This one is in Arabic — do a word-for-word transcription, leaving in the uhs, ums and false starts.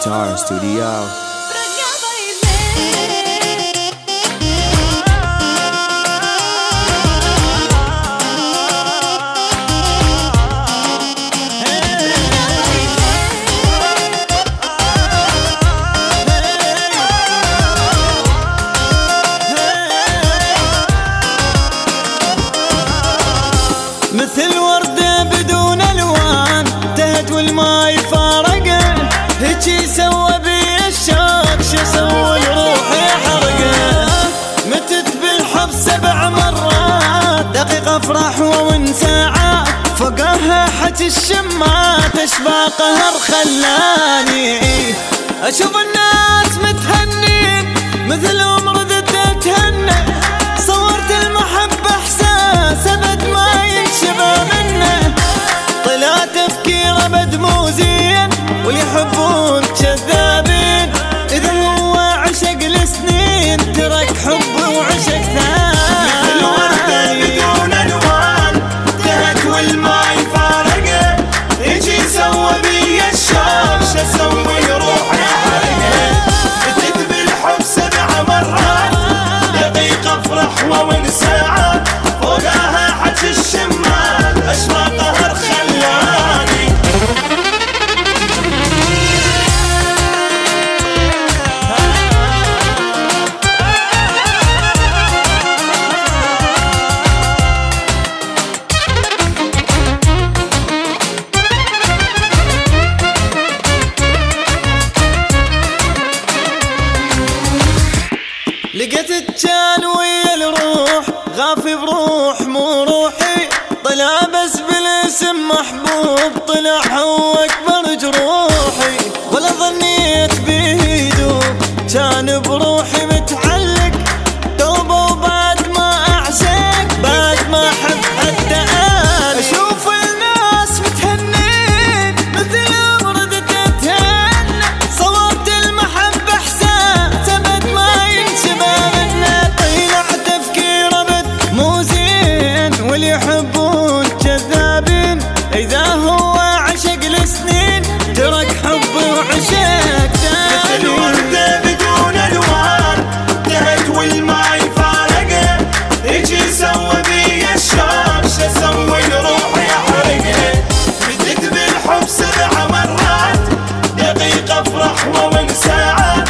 Guitar Studio. مثل وردة بدون ألوان تهت والماي فارقه، هيجي سوى بي الشوق شو سوى روحي حرقه. متت بالحب سبع مرات دقيقة افرح ومن ساعات فوقها حكي الشمات اشباه قهر خلاني اشوف الناس متهنين مثلهم ردت اتهنى. صورت المحبة احساس ابد ما ينشبه منه، طلع تفكير ابد مو زين واللي يحبون كذابين. اذا هو عشق لسنين ترك حبه وعشق ثاني. مثل وردة بدون الوان تهت والماي فارقه، يجي سوى بي الشوق شو اسوي روحي حرقه. متت بالحب سبع مرات دقيقة افرح ومن ساعات فوقها حكي الشمال اشباه قهر خلاني. لقيت الجان ويا الروح غافي بروح مو روحي، طلع بس بالاسم محبوب طلع هو اكبر جروحي. ولا ظنيت بيه يدوب كان بروحي متعلق، توبه وبعد ما اعشق بعد ما احب حتى انا. اشوف الناس متهنين مثل وردة تتهنى، صورت المحبة احساس ابد ما ينشبه منه. طلع تفكير ابد مو زين واللي يحبون كذابين. اذا هو عشق لسنين ترك حبه وعشق ثاني. مثل وردة بدون الوان تهت والماي فارقه، يجي سوى بي الشوق شو اسوي روحي حرقه. متت بالحب سبع مرات دقيقة افرح ومن ساعات